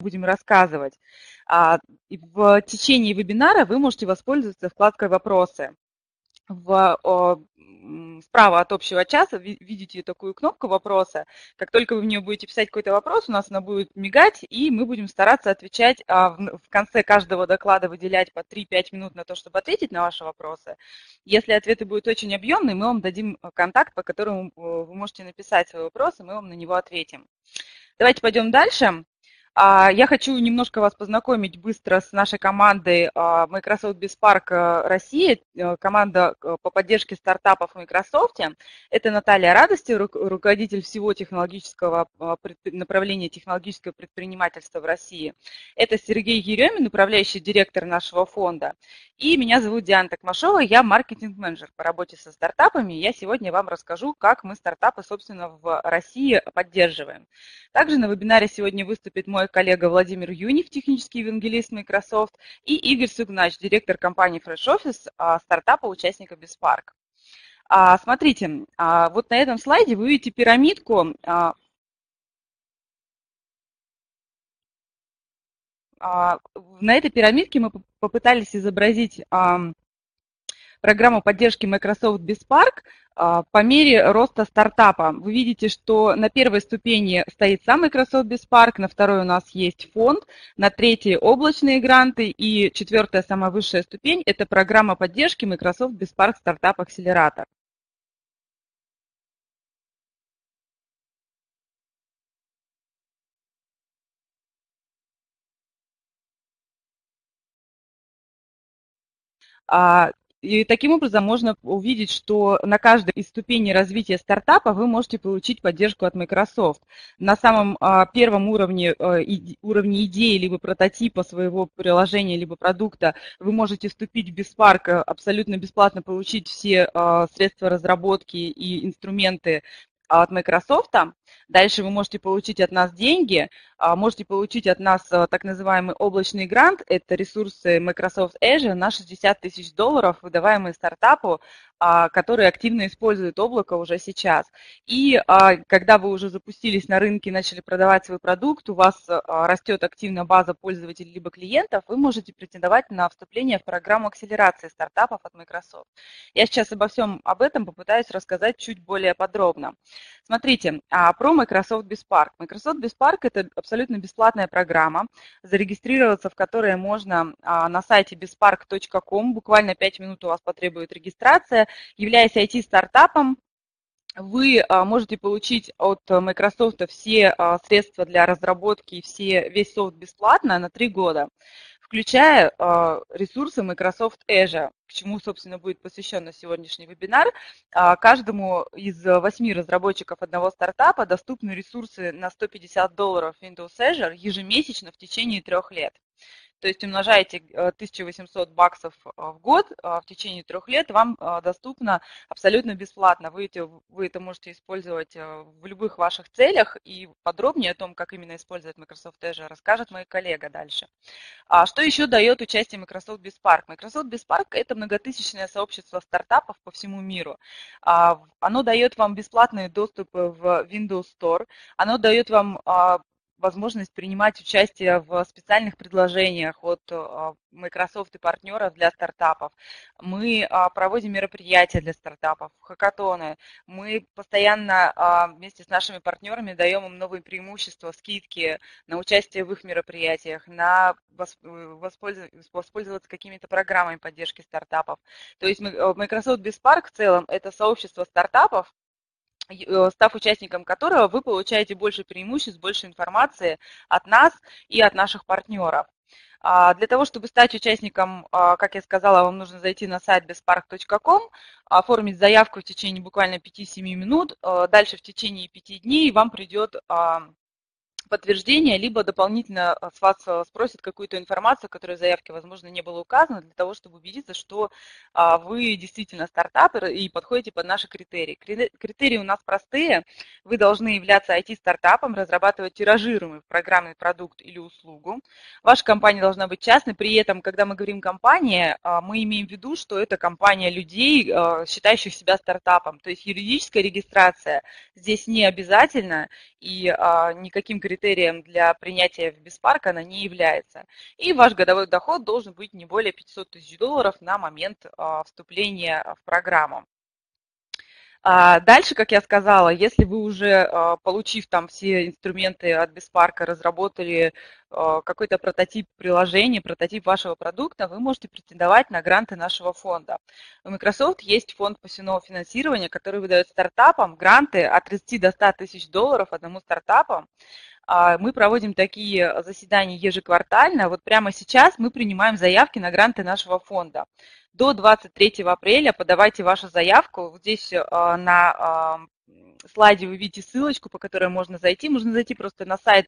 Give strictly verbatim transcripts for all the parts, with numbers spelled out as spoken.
будем рассказывать. В течение вебинара вы можете воспользоваться вкладкой «Вопросы». В, справа от общего часа видите такую кнопку «Вопросы». Как только вы в нее будете писать какой-то вопрос, у нас она будет мигать, и мы будем стараться отвечать, в конце каждого доклада выделять по три-пять минут на то, чтобы ответить на ваши вопросы. Если ответы будут очень объемные, мы вам дадим контакт, по которому вы можете написать свои вопросы, мы вам на него ответим. Давайте пойдем дальше. Я хочу немножко вас познакомить быстро с нашей командой Microsoft BizSpark Россия, команда по поддержке стартапов в Microsoft. Это Наталья Радости, руководитель всего технологического направления технологического предпринимательства в России. Это Сергей Еремин, управляющий директор нашего фонда. И меня зовут Диана Токмашова, я маркетинг-менеджер по работе со стартапами. Я сегодня вам расскажу, как мы стартапы, собственно, в России поддерживаем. Также на вебинаре сегодня выступит мой коллега Владимир Юнев, технический евангелист Microsoft, и Игорь Сугнач, директор компании Fresh Office, стартапа участника BizSpark. Смотрите, вот на этом слайде вы видите пирамидку. На этой пирамидке мы попытались изобразить программу поддержки Microsoft BizSpark по мере роста стартапа. Вы видите, что на первой ступени стоит сам Microsoft BizSpark, на второй у нас есть фонд, на третьей облачные гранты, и четвертая, самая высшая ступень, это программа поддержки Microsoft BizSpark Startup Accelerator. И таким образом можно увидеть, что на каждой из ступеней развития стартапа вы можете получить поддержку от Microsoft. На самом первом уровне, уровне идеи, либо прототипа своего приложения, либо продукта, вы можете вступить в BizSpark, абсолютно бесплатно получить все средства разработки и инструменты от Microsoft. Дальше вы можете получить от нас деньги, можете получить от нас так называемый облачный грант, это ресурсы Microsoft Azure на шестьдесят тысяч долларов, выдаваемые стартапу, которые активно используют облако уже сейчас. И когда вы уже запустились на рынке и начали продавать свой продукт, у вас растет активно база пользователей либо клиентов, вы можете претендовать на вступление в программу акселерации стартапов от Microsoft. Я сейчас обо всем об этом попытаюсь рассказать чуть более подробно. Смотрите, про Microsoft BizSpark. Microsoft BizSpark – это абсолютно бесплатная программа, зарегистрироваться в которой можно на сайте bizspark точка ком, буквально пять минут у вас потребует регистрация. Являясь ай ти-стартапом, вы можете получить от Microsoft все средства для разработки и все, весь софт бесплатно на три года, включая ресурсы Microsoft Azure, к чему, собственно, будет посвящен сегодняшний вебинар. Каждому из восьми разработчиков одного стартапа доступны ресурсы на сто пятьдесят долларов Windows Azure ежемесячно в течение трех лет. То есть умножаете тысячу восемьсот баксов в год, в течение трех лет вам доступно абсолютно бесплатно. Вы это, вы это можете использовать в любых ваших целях, и подробнее о том, как именно использовать Microsoft Azure, расскажет мой коллега дальше. А что еще дает участие Microsoft BizSpark? Microsoft BizSpark – это многотысячное сообщество стартапов по всему миру. Оно дает вам бесплатные доступы в Windows Store, оно дает вам возможность принимать участие в специальных предложениях от Microsoft и партнеров для стартапов. Мы проводим мероприятия для стартапов, хакатоны. Мы постоянно вместе с нашими партнерами даем им новые преимущества, скидки на участие в их мероприятиях, на воспользоваться какими-то программами поддержки стартапов. То есть Microsoft BizSpark в целом – это сообщество стартапов, став участником которого вы получаете больше преимуществ, больше информации от нас и от наших партнеров. Для того, чтобы стать участником, как я сказала, вам нужно зайти на сайт bizspark точка ком, оформить заявку в течение буквально пяти-семи минут, дальше в течение пяти дней вам придет подтверждение, либо дополнительно с вас спросят какую-то информацию, которая в заявке, возможно, не была указана, для того, чтобы убедиться, что вы действительно стартапер и подходите под наши критерии. Критерии у нас простые. Вы должны являться ай ти-стартапом, разрабатывать тиражируемый программный продукт или услугу. Ваша компания должна быть частной. При этом, когда мы говорим компания, мы имеем в виду, что это компания людей, считающих себя стартапом. То есть юридическая регистрация здесь не обязательна, и никаким критериям критерием для принятия в Беспарк она не является. И ваш годовой доход должен быть не более пятисот тысяч долларов на момент вступления в программу. Дальше, как я сказала, если вы уже, получив там все инструменты от Беспарка, разработали какой-то прототип приложения, прототип вашего продукта, вы можете претендовать на гранты нашего фонда. У Microsoft есть фонд пассивного финансирования, который выдает стартапам гранты от тридцати до ста тысяч долларов одному стартапу. Мы проводим такие заседания ежеквартально. Вот прямо сейчас мы принимаем заявки на гранты нашего фонда. До двадцать третьего апреля подавайте вашу заявку. Вот здесь на слайде вы видите ссылочку, по которой можно зайти. Можно зайти просто на сайт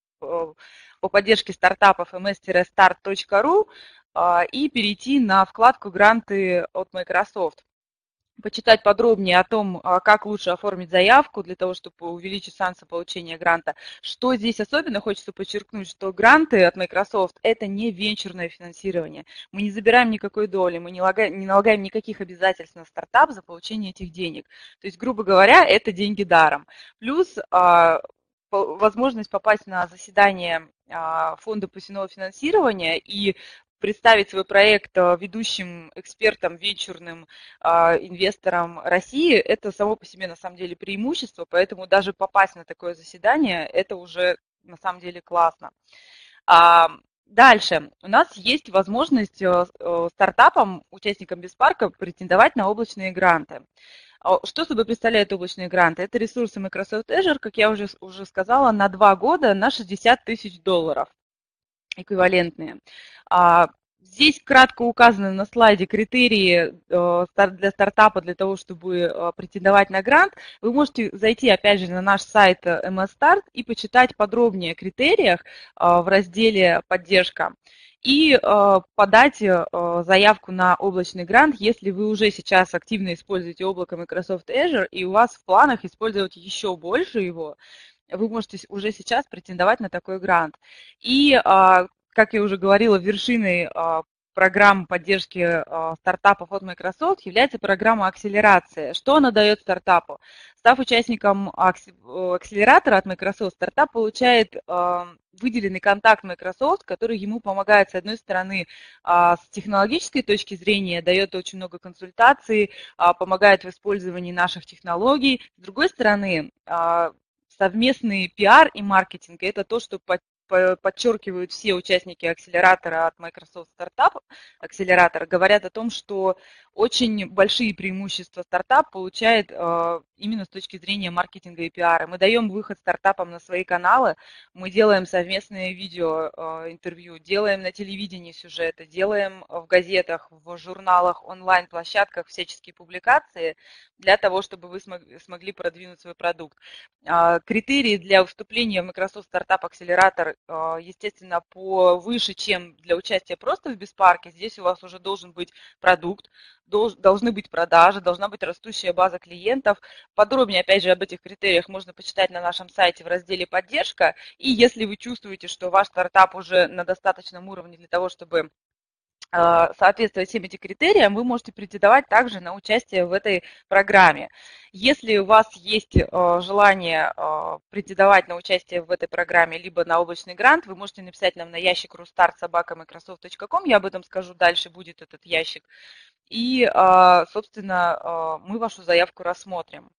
по поддержке стартапов эм эс старт точка ру и перейти на вкладку «Гранты от Microsoft». Почитать подробнее о том, как лучше оформить заявку для того, чтобы увеличить шансы получения гранта. Что здесь особенно хочется подчеркнуть, что гранты от Microsoft – это не венчурное финансирование. Мы не забираем никакой доли, мы не налагаем, не налагаем никаких обязательств на стартап за получение этих денег. То есть, грубо говоря, это деньги даром. Плюс возможность попасть на заседание фонда пассивного финансирования и представить свой проект ведущим экспертам, венчурным инвесторам России, это само по себе на самом деле преимущество, поэтому даже попасть на такое заседание, это уже на самом деле классно. Дальше. У нас есть возможность стартапам, участникам Беспарка претендовать на облачные гранты. Что собой представляют облачные гранты? Это ресурсы Microsoft Azure, как я уже, уже сказала, на два года на шестьдесят тысяч долларов. Эквивалентные. Здесь кратко указаны на слайде критерии для стартапа для того, чтобы претендовать на грант. Вы можете зайти опять же на наш сайт эм эс старт и почитать подробнее о критериях в разделе «Поддержка» и подать заявку на облачный грант, если вы уже сейчас активно используете облако Microsoft Azure и у вас в планах использовать еще больше его. Вы можете уже сейчас претендовать на такой грант. И, как я уже говорила, вершиной программы поддержки стартапов от Microsoft является программа акселерации. Что она дает стартапу? Став участником акселератора от Microsoft, стартап получает выделенный контакт Microsoft, который ему помогает, с одной стороны, с технологической точки зрения, дает очень много консультаций, помогает в использовании наших технологий. С другой стороны, совместный пиар и маркетинг – это то, что подчеркивают все участники акселератора от Microsoft Startup. Акселератор говорят о том, что очень большие преимущества стартап получает именно с точки зрения маркетинга и пиара. Мы даем выход стартапам на свои каналы, мы делаем совместные видео, интервью, делаем на телевидении сюжеты, делаем в газетах, в журналах, онлайн-площадках всяческие публикации для того, чтобы вы смогли продвинуть свой продукт. Критерии для вступления в Microsoft Startup Accelerator, естественно, повыше, чем для участия просто в Беспарке. Здесь у вас уже должен быть продукт, должны быть продажи, должна быть растущая база клиентов. Подробнее, опять же, об этих критериях можно почитать на нашем сайте в разделе «Поддержка». И если вы чувствуете, что ваш стартап уже на достаточном уровне для того, чтобы соответствовать всем этим критериям, вы можете претендовать также на участие в этой программе. Если у вас есть желание претендовать на участие в этой программе, либо на облачный грант, вы можете написать нам на ящик рустарт собака майкрософт точка ком, я об этом скажу дальше, будет этот ящик. И, собственно, мы вашу заявку рассмотрим.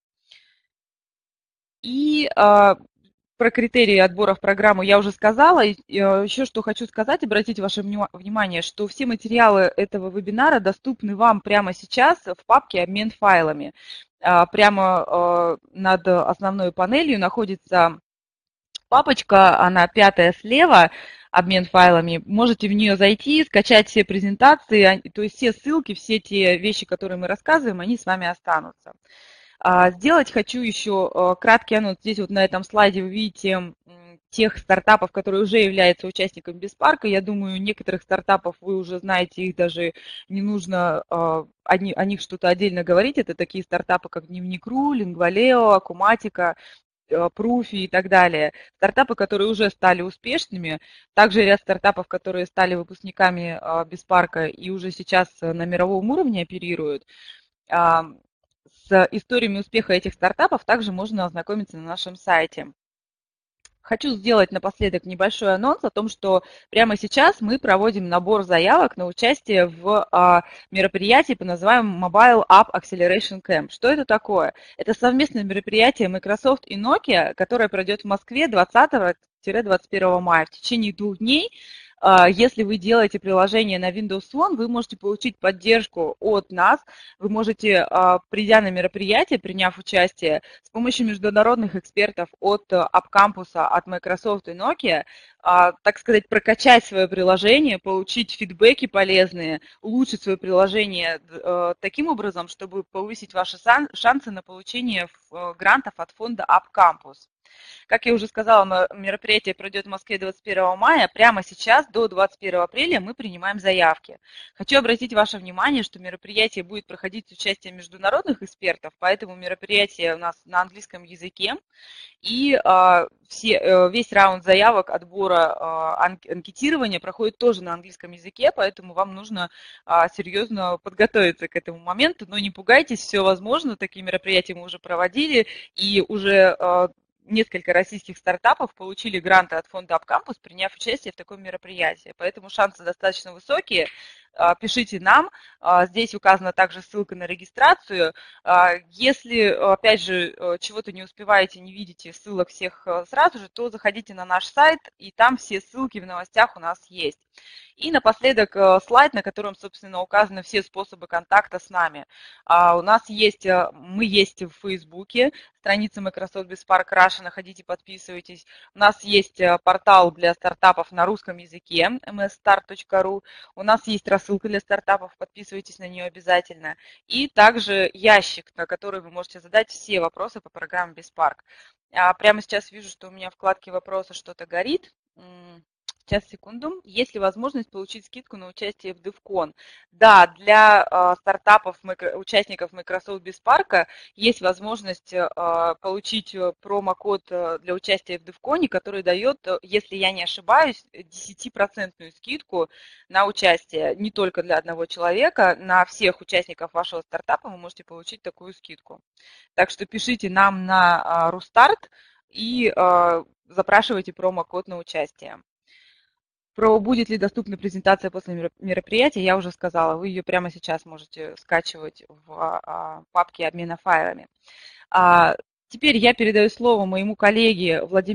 И про критерии отбора в программу я уже сказала. Еще что хочу сказать, обратить ваше внимание, что все материалы этого вебинара доступны вам прямо сейчас в папке «Обмен файлами». Прямо над основной панелью находится папочка, она пятая слева, «Обмен файлами». Можете в нее зайти, скачать все презентации, то есть все ссылки, все те вещи, которые мы рассказываем, они с вами останутся. Сделать хочу еще краткий анонс. Здесь вот на этом слайде вы видите тех стартапов, которые уже являются участниками Беспарка. Я думаю, некоторых стартапов вы уже знаете, их даже не нужно о них что-то отдельно говорить. Это такие стартапы, как Дневник.ру, Lingvaleo, Akumatica, Пруфи и так далее. Стартапы, которые уже стали успешными. Также ряд стартапов, которые стали выпускниками Беспарка и уже сейчас на мировом уровне оперируют. С историями успеха этих стартапов также можно ознакомиться на нашем сайте. Хочу сделать напоследок небольшой анонс о том, что прямо сейчас мы проводим набор заявок на участие в а, мероприятии по названию Mobile App Acceleration Camp. Что это такое? Это совместное мероприятие Microsoft и Nokia, которое пройдет в Москве двадцатого-двадцать первого мая. В течение двух дней, если вы делаете приложение на Windows Phone, вы можете получить поддержку от нас. Вы можете, придя на мероприятие, приняв участие, с помощью международных экспертов от App Campus, от Microsoft и Nokia, так сказать, прокачать свое приложение, получить фидбэки полезные, улучшить свое приложение таким образом, чтобы повысить ваши шансы на получение грантов от фонда App Campus. Как я уже сказала, мероприятие пройдет в Москве двадцать первого мая. Прямо сейчас, до двадцать первого апреля, мы принимаем заявки. Хочу обратить ваше внимание, что мероприятие будет проходить с участием международных экспертов, поэтому мероприятие у нас на английском языке. И э, все, э, весь раунд заявок, отбора, э, анкетирования проходит тоже на английском языке, поэтому вам нужно э, серьезно подготовиться к этому моменту. Но не пугайтесь, все возможно. Такие мероприятия мы уже проводили, и уже... Э, Несколько российских стартапов получили гранты от фонда App Campus, приняв участие в таком мероприятии. Поэтому шансы достаточно высокие. Пишите нам. Здесь указана также ссылка на регистрацию. Если, опять же, чего-то не успеваете, не видите ссылок всех сразу же, то заходите на наш сайт, и там все ссылки в новостях у нас есть. И напоследок слайд, на котором, собственно, указаны все способы контакта с нами. У нас есть, мы есть в Фейсбуке, страница Microsoft BizSpark Russia, находите, подписывайтесь. У нас есть портал для стартапов на русском языке, эм эс старт точка ру. У нас есть рассылка для стартапов, подписывайтесь на нее обязательно. И также ящик, на который вы можете задать все вопросы по программе BizSpark. Прямо сейчас вижу, что у меня в вкладке «Вопросы» что-то горит. Сейчас, секунду. Есть ли возможность получить скидку на участие в DevCon? Да, для э, стартапов, микро, участников Microsoft BizSpark есть возможность э, получить промокод для участия в DevCon, который дает, если я не ошибаюсь, десятипроцентную скидку на участие. Не только для одного человека, на всех участников вашего стартапа вы можете получить такую скидку. Так что пишите нам на э, Рустарт и э, запрашивайте промокод на участие. Про будет ли доступна презентация после мероприятия, я уже сказала. Вы ее прямо сейчас можете скачивать в папке обмена файлами. Теперь я передаю слово моему коллеге Владимиру.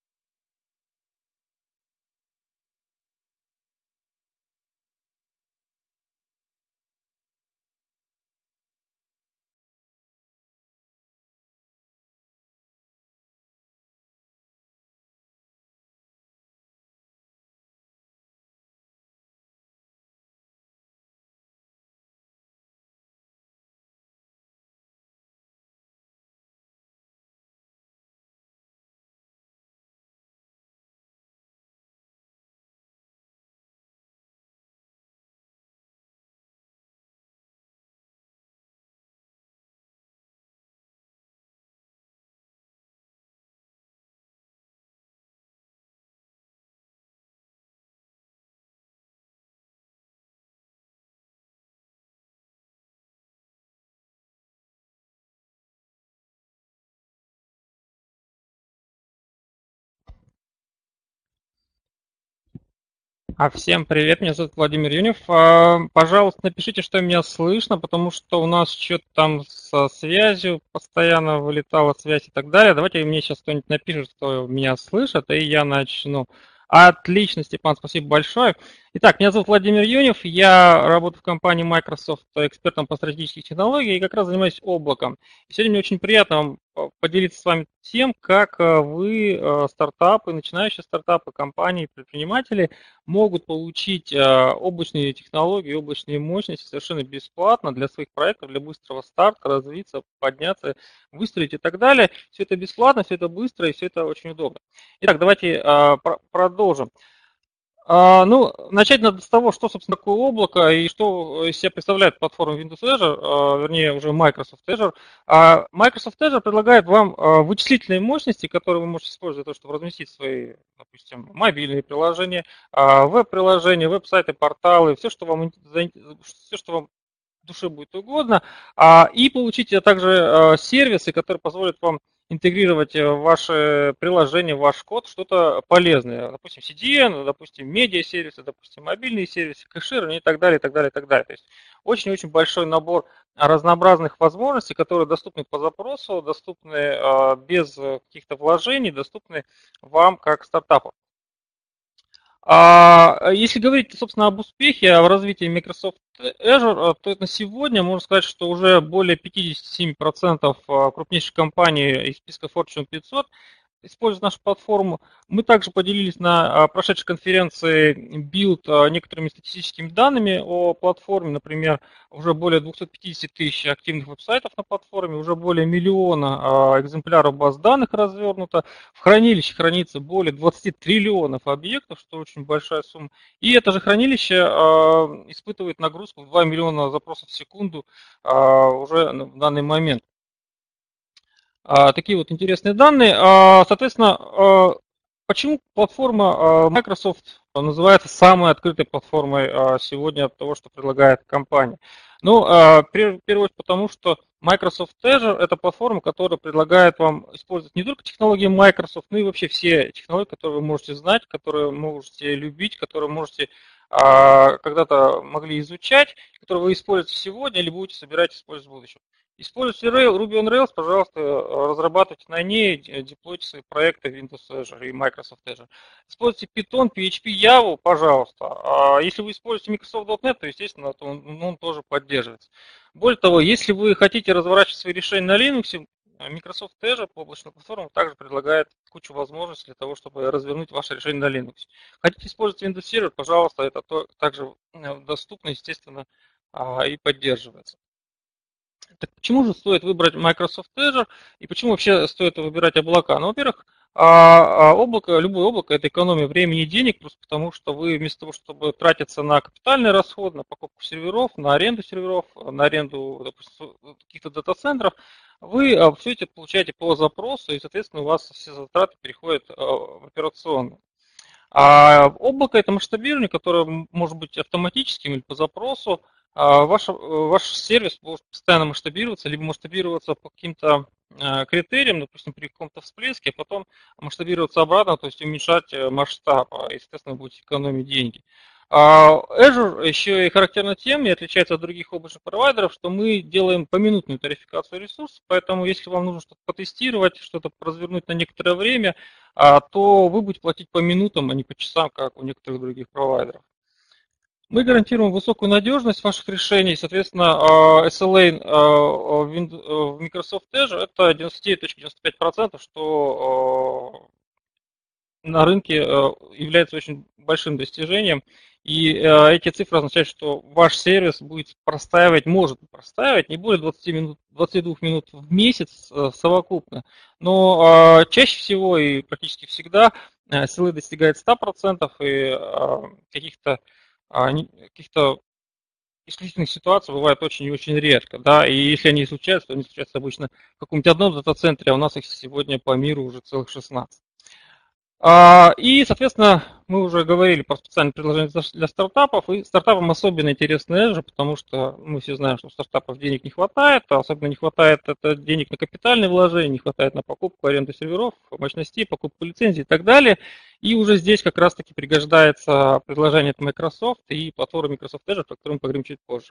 А всем привет, меня зовут Владимир Юнев. Пожалуйста, напишите, что меня слышно, потому что у нас что-то там со связью постоянно вылетала связь и так далее. Давайте мне сейчас кто-нибудь напишет, что меня слышат, и я начну. Отлично, Степан, спасибо большое. Итак, меня зовут Владимир Юнев, я работаю в компании Microsoft экспертом по стратегическим технологиям и как раз занимаюсь облаком. И сегодня мне очень приятно вам поделиться с вами тем, как вы, стартапы, начинающие стартапы, компании, предприниматели, могут получить облачные технологии, облачные мощности совершенно бесплатно для своих проектов, для быстрого старта, развиться, подняться, выстрелить и так далее. Все это бесплатно, все это быстро и все это очень удобно. Итак, давайте продолжим. Ну, начать надо с того, что, собственно, такое облако и что из себя представляет платформа Windows Azure, вернее, уже Microsoft Azure. Microsoft Azure предлагает вам вычислительные мощности, которые вы можете использовать для того, чтобы разместить свои, допустим, мобильные приложения, веб-приложения, веб-сайты, порталы, все, что вам, все, что вам душе будет угодно, а, и получите также сервисы, которые позволят вам интегрировать в ваше приложение, в ваш код что-то полезное. Допустим, си ди эн, допустим, медиа-сервисы, допустим, мобильные сервисы, кэширование и так далее, и так далее, и так далее. То есть очень-очень большой набор разнообразных возможностей, которые доступны по запросу, доступны без каких-то вложений, доступны вам как стартапу. А если говорить, собственно, об успехе, в развитии Microsoft Azure, то на сегодня можно сказать, что уже более пятьдесят семь процентов крупнейших компаний из списка Fortune пятьсот используют нашу платформу. Мы также поделились на прошедшей конференции Build некоторыми статистическими данными о платформе. Например, уже более двести пятьдесят тысяч активных веб-сайтов на платформе, уже более миллиона экземпляров баз данных развернуто. В хранилище хранится более двадцать триллионов объектов, что очень большая сумма. И это же хранилище испытывает нагрузку в два миллиона запросов в секунду уже в данный момент. Такие вот интересные данные. Соответственно, почему платформа Microsoft называется самой открытой платформой сегодня от того, что предлагает компания? Ну, в первую очередь потому, что Microsoft Azure – это платформа, которая предлагает вам использовать не только технологии Microsoft, но и вообще все технологии, которые вы можете знать, которые можете любить, которые можете когда-то могли изучать, которые вы используете сегодня или будете собирать использовать в будущем. Используйте Ruby on Rails, пожалуйста, разрабатывайте на ней, деплойте свои проекты в Windows Azure и Microsoft Azure. Используйте Python, пи эйч пи, Java, пожалуйста. А если вы используете Microsoft точка нет, то, естественно, то он, он тоже поддерживается. Более того, если вы хотите разворачивать свои решения на Linux, Microsoft Azure по облачной платформе также предлагает кучу возможностей для того, чтобы развернуть ваше решение на Linux. Хотите использовать Windows Server, пожалуйста, это также доступно, естественно, и поддерживается. Так почему же стоит выбрать Microsoft Azure и почему вообще стоит выбирать облака? Ну, во-первых, облако, любое облако – это экономия времени и денег, просто потому что вы вместо того, чтобы тратиться на капитальный расход, на покупку серверов, на аренду серверов, на аренду, допустим, каких-то дата-центров, вы все это получаете по запросу, и, соответственно, у вас все затраты переходят в операционную. А облако – это масштабирование, которое может быть автоматическим или по запросу. Ваш, ваш сервис может постоянно масштабироваться, либо масштабироваться по каким-то критериям, допустим, при каком-то всплеске, а потом масштабироваться обратно, то есть уменьшать масштаб, и, естественно, будете экономить деньги. Azure еще и характерна тем и отличается от других облачных провайдеров, что мы делаем поминутную тарификацию ресурсов, поэтому если вам нужно что-то потестировать, что-то развернуть на некоторое время, то вы будете платить по минутам, а не по часам, как у некоторых других провайдеров. Мы гарантируем высокую надежность ваших решений, соответственно, эс эл эй в Microsoft Azure это девяносто девять целых девяносто пять сотых процента, что на рынке является очень большим достижением. И эти цифры означают, что ваш сервис будет простаивать, может простаивать не более двадцати минут, двадцати двух минут в месяц совокупно. Но чаще всего и практически всегда эс эл эй достигает ста процентов и каких-то каких-то исключительных ситуаций бывает очень и очень редко, да, и если они случаются, то они случаются обычно в каком-нибудь одном дата-центре, а у нас их сегодня по миру уже целых шестнадцать. И, соответственно, мы уже говорили про специальное предложение для стартапов, и стартапам особенно интересно Azure, потому что мы все знаем, что у стартапов денег не хватает, а особенно не хватает это денег на капитальные вложения, не хватает на покупку, аренду серверов, мощностей, покупку лицензий и так далее. И уже здесь как раз-таки пригождается предложение от Microsoft и платформа Microsoft Azure, о которой мы поговорим чуть позже.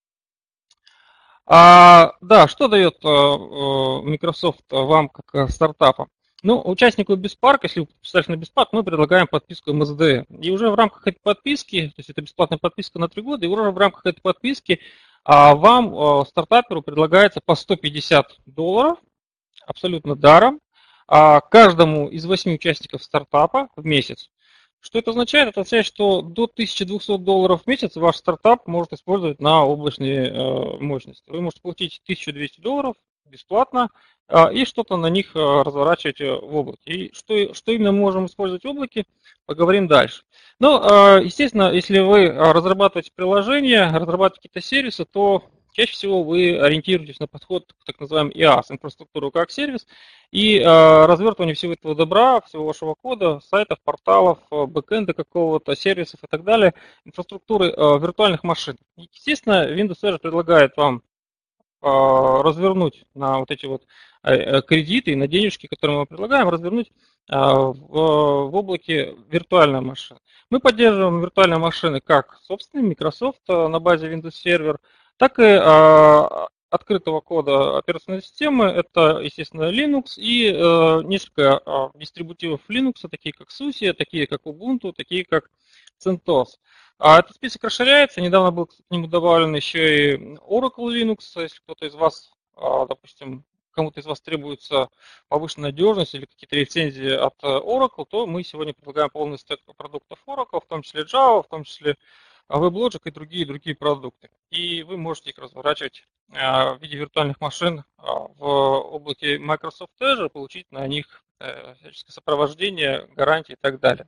А, да, что дает Microsoft вам как стартапам? Ну, участнику BizPark, если вы подписались на BizPark, мы предлагаем подписку эм эс ди. И уже в рамках этой подписки, то есть это бесплатная подписка на три года, и уже в рамках этой подписки вам, стартаперу, предлагается по сто пятьдесят долларов, абсолютно даром, каждому из восьми участников стартапа в месяц. Что это означает? Это означает, что до тысячи двухсот долларов в месяц ваш стартап может использовать на облачные мощности. Вы можете получить тысячу двести долларов бесплатно и что-то на них разворачивать в облаке. И что, что именно мы можем использовать в облаке, поговорим дальше. Но, естественно, если вы разрабатываете приложения, разрабатываете какие-то сервисы, то чаще всего вы ориентируетесь на подход к так называемому и эй эс, инфраструктуру как сервис, и э, развертывание всего этого добра, всего вашего кода, сайтов, порталов, бэкэнда какого-то, сервисов и так далее, инфраструктуры э, виртуальных машин. Естественно, Windows Azure предлагает вам э, развернуть на вот эти вот э, кредиты и на денежки, которые мы предлагаем, развернуть э, в, в облаке виртуальной машины. Мы поддерживаем виртуальные машины как собственные, Microsoft на базе Windows Server, так и э, открытого кода операционной системы. Это, естественно, Linux и э, несколько э, дистрибутивов Linux, такие как SUSE, такие как Ubuntu, такие как CentOS. А этот список расширяется. Недавно был к нему добавлен еще и Oracle Linux. Если кто-то из вас, э, допустим, кому-то из вас требуется повышенная надежность или какие-то лицензии от Oracle, то мы сегодня предлагаем полный стек продуктов Oracle, в том числе Java, в том числе WebLogic и другие другие продукты. И вы можете их разворачивать в виде виртуальных машин в облаке Microsoft Azure, получить на них всяческое сопровождение, гарантии и так далее.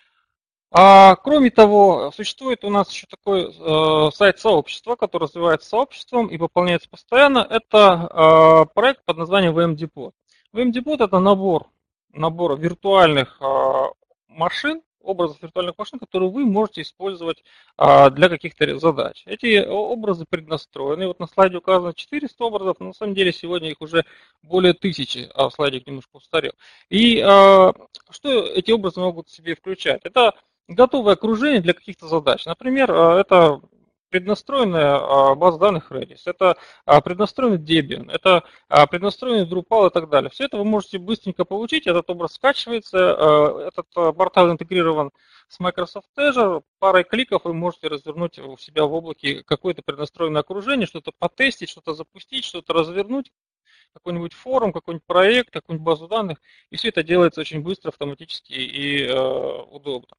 А, кроме того, существует у нас еще такой э, сайт сообщества, который развивается сообществом и пополняется постоянно. Это э, проект под названием ви эм Depot. ви эм Depot это набор, набор виртуальных э, машин, образов виртуальных машин, которые вы можете использовать э, для каких-то задач. Эти образы преднастроены. Вот на слайде указано четыреста образов, но на самом деле сегодня их уже более тысячи, а слайдик немножко устарел. И э, что эти образы могут в себе включать? Это готовое окружение для каких-то задач. Например, это преднастроенная база данных Redis, это преднастроенный Debian, это преднастроенный Drupal и так далее. Все это вы можете быстренько получить, этот образ скачивается, этот портал интегрирован с Microsoft Azure, парой кликов вы можете развернуть у себя в облаке какое-то преднастроенное окружение, что-то потестить, что-то запустить, что-то развернуть, какой-нибудь форум, какой-нибудь проект, какую-нибудь базу данных, и все это делается очень быстро, автоматически и э, удобно.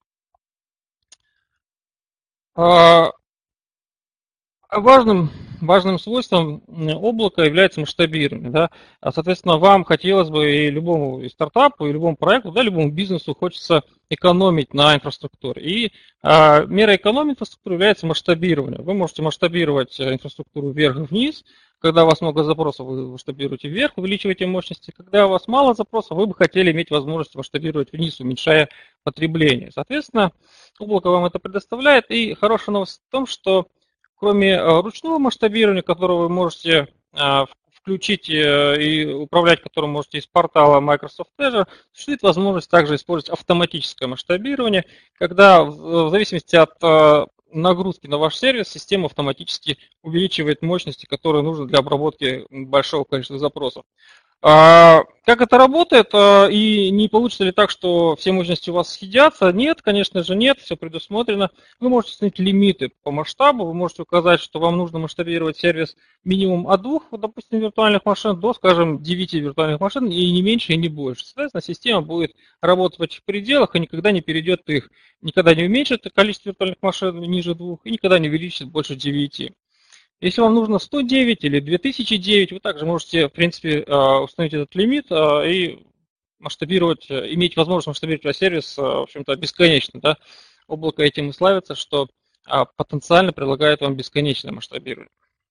Важным, важным свойством облака является масштабирование. Да? Соответственно, вам хотелось бы и любому и стартапу, и любому проекту, да, любому бизнесу хочется экономить на инфраструктуре. И а, мера экономии инфраструктуры является масштабирование. Вы можете масштабировать инфраструктуру вверх и вниз. Когда у вас много запросов, вы масштабируете вверх, увеличиваете мощности. Когда у вас мало запросов, вы бы хотели иметь возможность масштабировать вниз, уменьшая потребление. Соответственно, облако вам это предоставляет. И хорошая новость в том, что кроме ручного масштабирования, которое вы можете включить и управлять, которым можете из портала Microsoft Azure, существует возможность также использовать автоматическое масштабирование, когда в зависимости от нагрузки на ваш сервис система автоматически увеличивает мощности, которые нужны для обработки большого количества запросов. Как это работает и не получится ли так, что все мощности у вас съедятся? Нет, конечно же нет, все предусмотрено. Вы можете установить лимиты по масштабу, вы можете указать, что вам нужно масштабировать сервис минимум от двух, допустим, виртуальных машин до, скажем, девяти виртуальных машин, и не меньше, и не больше. Соответственно, система будет работать в этих пределах и никогда не перейдет их, никогда не уменьшит количество виртуальных машин ниже двух и никогда не увеличит больше девяти. Если вам нужно сто девять или две тысячи девять, вы также можете, в принципе, установить этот лимит и масштабировать, иметь возможность масштабировать ваш сервис, в общем-то, бесконечно. Да? Облако этим и славится, что потенциально предлагает вам бесконечное масштабирование.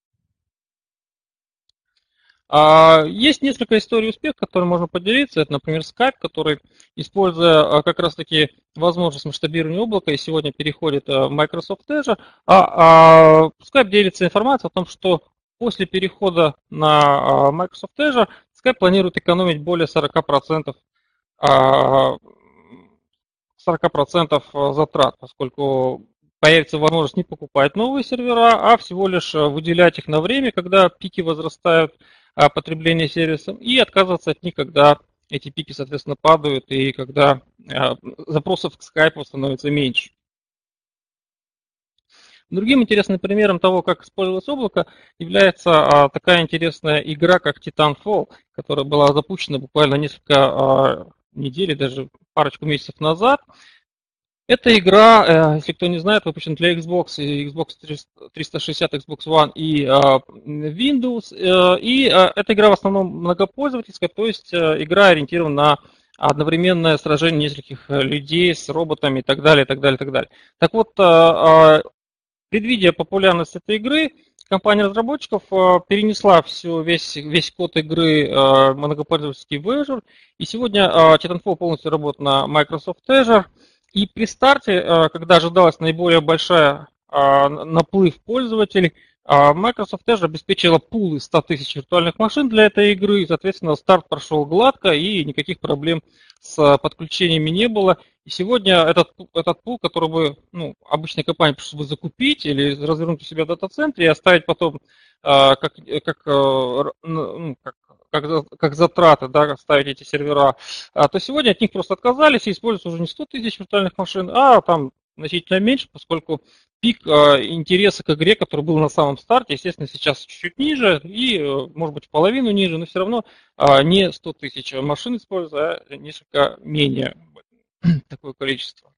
Есть несколько историй успеха, которые можно поделиться. Это, например, Skype, который, используя как раз-таки возможность масштабирования облака, и сегодня переходит в Microsoft Azure, а, а Skype делится информацией о том, что после перехода на Microsoft Azure Skype планирует экономить более сорок процентов, сорок процентов затрат, поскольку появится возможность не покупать новые сервера, а всего лишь выделять их на время, когда пики возрастают, потребление сервиса, и отказываться от них, когда эти пики, соответственно, падают и когда запросов к Skype становится меньше. Другим интересным примером того, как использовалось облако, является такая интересная игра, как Titanfall, которая была запущена буквально несколько недель, даже парочку месяцев назад. Эта игра, если кто не знает, выпущена для Xbox, Xbox триста шестьдесят, Xbox One и Windows. И эта игра в основном многопользовательская, то есть игра ориентирована на одновременное сражение нескольких людей с роботами и так далее, и так далее, и так далее. Так вот, предвидя популярность этой игры, компания разработчиков перенесла всю, весь, весь код игры многопользовательский в Azure, и сегодня Titanfall полностью работает на Microsoft Azure, и при старте, когда ожидалась наиболее большая наплыв пользователей, Microsoft Azure обеспечила пул из ста тысяч виртуальных машин для этой игры, и, соответственно, старт прошел гладко, и никаких проблем с подключениями не было. И сегодня этот, этот пул, который бы ну, обычной компании пришлось бы закупить или развернуть у себя в дата-центре и оставить потом как, как, ну, как, как, как затраты, да, ставить эти сервера, то сегодня от них просто отказались и используются уже не сто тысяч виртуальных машин, а там значительно меньше, поскольку пик интереса к игре, который был на самом старте, естественно, сейчас чуть-чуть ниже и, может быть, в половину ниже, но все равно не сто тысяч машин используют, а несколько менее такое количество.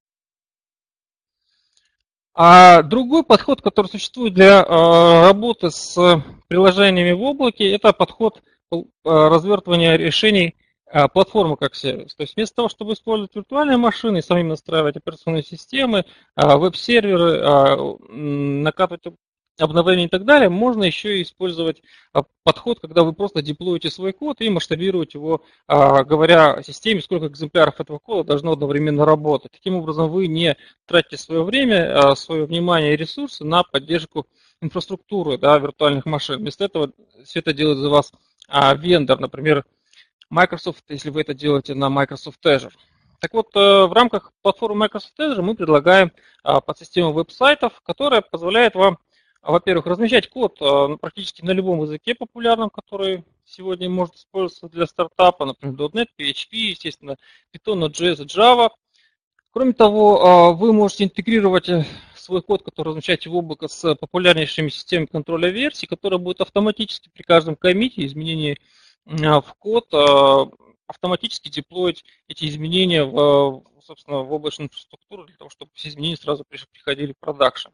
А другой подход, который существует для работы с приложениями в облаке, это подход развертывания решений платформы как сервис. То есть вместо того, чтобы использовать виртуальные машины и самим настраивать операционные системы, веб-серверы, накатывать обновления и так далее, можно еще и использовать подход, когда вы просто деплоите свой код и масштабируете его, говоря системе, сколько экземпляров этого кода должно одновременно работать. Таким образом, вы не тратите свое время, свое внимание и ресурсы на поддержку инфраструктуры, да, виртуальных машин. Вместо этого все это делает за вас вендор, например, Microsoft, если вы это делаете на Microsoft Azure. Так вот, в рамках платформы Microsoft Azure мы предлагаем подсистему веб-сайтов, которая позволяет вам, во-первых, размещать код практически на любом языке популярном, который сегодня может использоваться для стартапа, например, .дот нет, пи эйч пи, естественно, Python, Node.js, Java. Кроме того, вы можете интегрировать свой код, который размещаете в облако, с популярнейшими системами контроля версий, которая будет автоматически при каждом коммите изменений в код автоматически деплоить эти изменения в, собственно, в облачную инфраструктуру для того, чтобы все изменения сразу приходили в продакшн.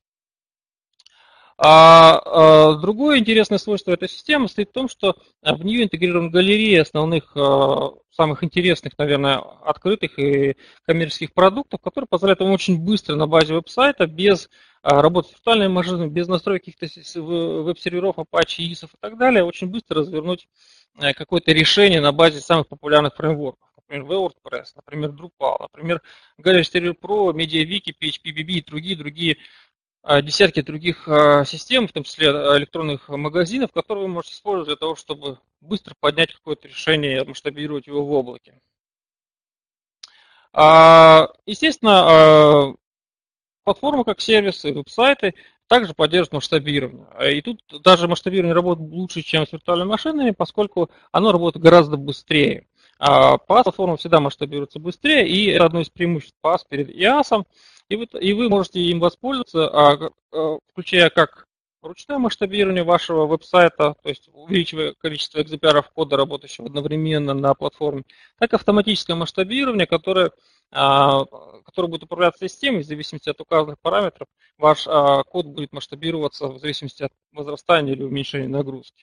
А, а другое интересное свойство этой системы состоит в том, что в нее интегрирована галерея основных, самых интересных, наверное, открытых и коммерческих продуктов, которые позволяют вам очень быстро на базе веб-сайта, без работы с виртуальной машиной, без настройки каких-то веб-серверов, Apache, ай эс и так далее, очень быстро развернуть какое-то решение на базе самых популярных фреймворков. Например, WordPress, например, Drupal, например, Gallery Server Pro, MediaWiki, пи эйч пи би би и другие, другие десятки других систем, в том числе электронных магазинов, которые вы можете использовать для того, чтобы быстро поднять какое-то решение и масштабировать его в облаке. Естественно, платформа как сервисы, веб-сайты также поддерживают масштабирование. И тут даже масштабирование работает лучше, чем с виртуальными машинами, поскольку оно работает гораздо быстрее. пас-платформа всегда масштабируется быстрее, и это одно из преимуществ пас перед ай эй эс. И вы, и вы можете им воспользоваться, включая как ручное масштабирование вашего веб-сайта, то есть увеличивая количество экземпляров кода, работающего одновременно на платформе, так и автоматическое масштабирование, которое, которое будет управляться системой в зависимости от указанных параметров. Ваш код будет масштабироваться в зависимости от возрастания или уменьшения нагрузки.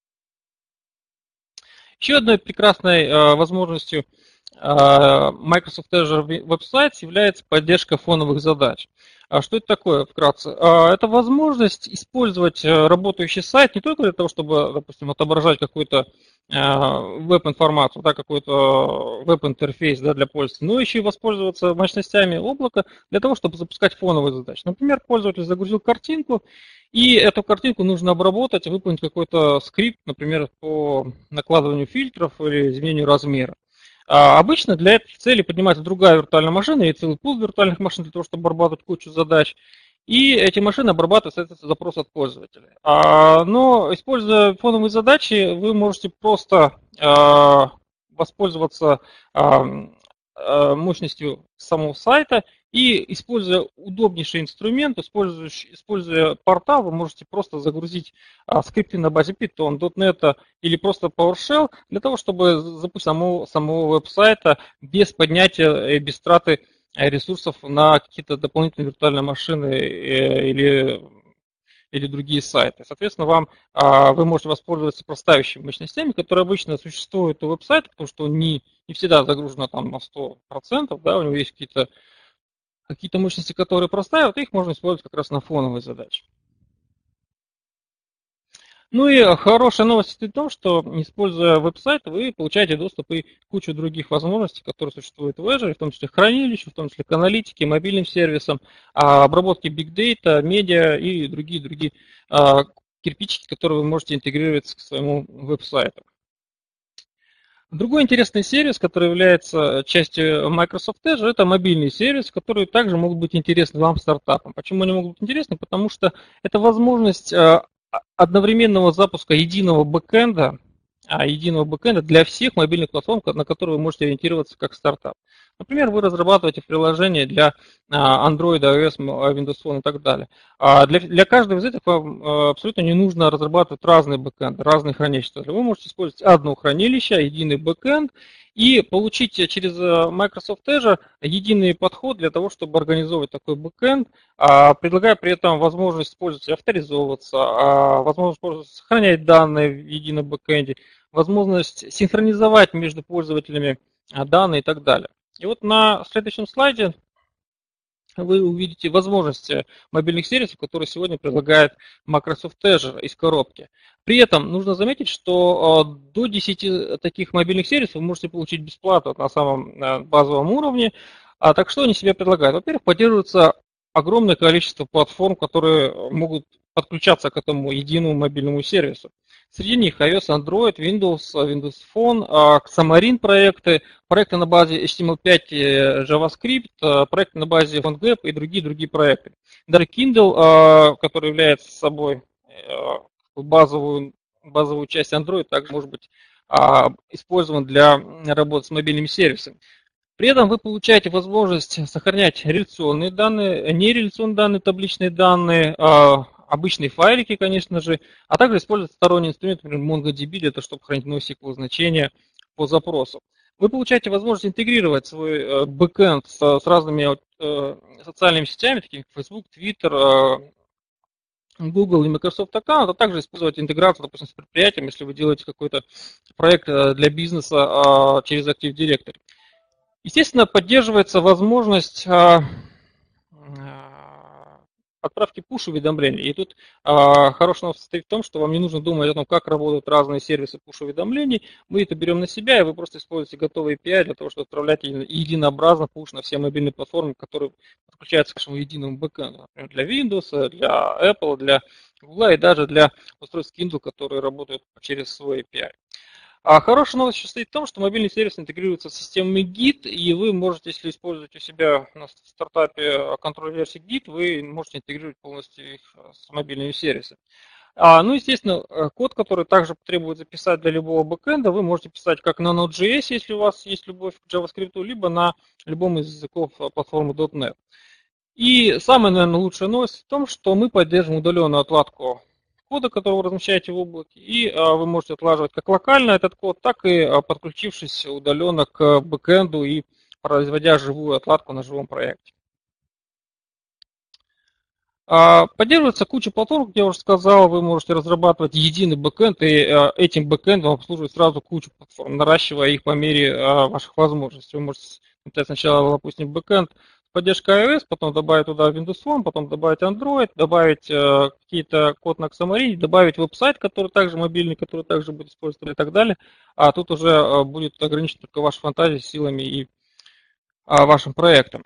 Еще одной прекрасной возможностью Microsoft Azure Websites является поддержка фоновых задач. Что это такое вкратце? Это возможность использовать работающий сайт не только для того, чтобы, допустим, отображать какую-то веб-информацию, да, какой-то веб-интерфейс, да, для пользователя, но еще и воспользоваться мощностями облака для того, чтобы запускать фоновые задачи. Например, пользователь загрузил картинку, и эту картинку нужно обработать, выполнить какой-то скрипт, например, по накладыванию фильтров или изменению размера. А обычно для этой цели поднимается другая виртуальная машина и целый пул виртуальных машин для того, чтобы обрабатывать кучу задач. И эти машины обрабатывают, соответственно, запрос от пользователя. А, но, используя фоновые задачи, вы можете просто а, воспользоваться а, мощностью самого сайта и, используя удобнейший инструмент, используя, используя портал, вы можете просто загрузить а, скрипты на базе Python, .дот нет или просто PowerShell для того, чтобы запустить самого, самого веб-сайта без поднятия и без траты ресурсов на какие-то дополнительные виртуальные машины или, или другие сайты. Соответственно, вам, а, вы можете воспользоваться проставящими мощностями, которые обычно существуют у веб-сайта, потому что он не, не всегда загружено там на сто процентов, да, у него есть какие-то какие-то мощности, которые простаивают, их можно использовать как раз на фоновые задачи. Ну и хорошая новость в том, что, используя веб-сайт, вы получаете доступ и к куче других возможностей, которые существуют в Azure, в том числе к хранилищу, в том числе к аналитике, мобильным сервисам, а, обработке Big Data, медиа и другие-другие кирпичики, которые вы можете интегрировать к своему веб-сайту. Другой интересный сервис, который является частью Microsoft Azure, это мобильный сервис, которые также могут быть интересны вам, стартапам. Почему они могут быть интересны? Потому что это возможность одновременного запуска единого бэкэнда, а единого бэкэнда для всех мобильных платформ, на которые вы можете ориентироваться как стартап. Например, вы разрабатываете приложение для Android, iOS, Windows Phone и так далее. А для, для каждого из этих вам абсолютно не нужно разрабатывать разные бэкэнды, разные хранилища. Вы можете использовать одно хранилище, единый бэкэнд и получить через Microsoft Azure единый подход для того, чтобы организовать такой бэкэнд, предлагая при этом возможность использовать, авторизовываться, возможность сохранять данные в едином бэкэнде, возможность синхронизовать между пользователями данные и так далее. И вот на следующем слайде вы увидите возможности мобильных сервисов, которые сегодня предлагает Microsoft Azure из коробки. При этом нужно заметить, что до десяти таких мобильных сервисов вы можете получить бесплатно на самом базовом уровне. А так что они себе предлагают? Во-первых, поддерживается огромное количество платформ, которые могут подключаться к этому единому мобильному сервису. Среди них iOS, Android, Windows, Windows Phone, Xamarin проекты, проекты на базе эйч ти эм эл пять, JavaScript, проекты на базе PhoneGap и другие-другие проекты. Даже Kindle, который является собой базовую, базовую часть Android, также может быть использован для работы с мобильными сервисами. При этом вы получаете возможность сохранять реляционные данные, нереляционные данные, табличные данные, обычные файлики, конечно же, а также использовать сторонний инструмент, например, MongoDB, для того, чтобы хранить NoSQL значения по запросу. Вы получаете возможность интегрировать свой бэкэнд с, с разными социальными сетями, такими как Facebook, Twitter, Google и Microsoft аккаунт, а также использовать интеграцию, допустим, с предприятием, если вы делаете какой-то проект для бизнеса через Active Directory. Естественно, поддерживается возможность отправки push-уведомлений. И тут а, хорошая новость состоит в том, что вам не нужно думать о том, как работают разные сервисы push-уведомлений. Мы это берем на себя, и вы просто используете готовый эй пи ай для того, чтобы отправлять единообразно push на все мобильные платформы, которые подключаются к вашему единому бэкэнду. Например, для Windows, для Apple, для Google и даже для устройств Kindle, которые работают через свой эй пи ай. А хорошая новость состоит в том, что мобильный сервис интегрируется с системами Git, и вы можете, если используете у себя на стартапе контроль-версии Git, вы можете интегрировать полностью их с мобильными сервисами. А, ну, естественно, код, который также требуется писать для любого бэкэнда, вы можете писать как на Node.js, если у вас есть любовь к JavaScript, либо на любом из языков платформы .дот нет. И самая, наверное, лучшая новость в том, что мы поддерживаем удаленную отладку кода, который вы размещаете в облаке, и а, вы можете отлаживать как локально этот код, так и а, подключившись удаленно к бэкэнду и производя живую отладку на живом проекте. А, поддерживается куча платформ, как я уже сказал, вы можете разрабатывать единый бэкэнд и а, этим бэкэндом обслуживать сразу кучу платформ, наращивая их по мере а, ваших возможностей. Вы можете написать сначала, допустим, бэкэнд поддержка iOS, потом добавить туда Windows Phone, потом добавить Android, добавить э, какие-то код на Xamarin, добавить веб-сайт, который также мобильный, который также будет использоваться и так далее. А тут уже э, будет ограничена только ваша фантазия силами и э, вашим проектом.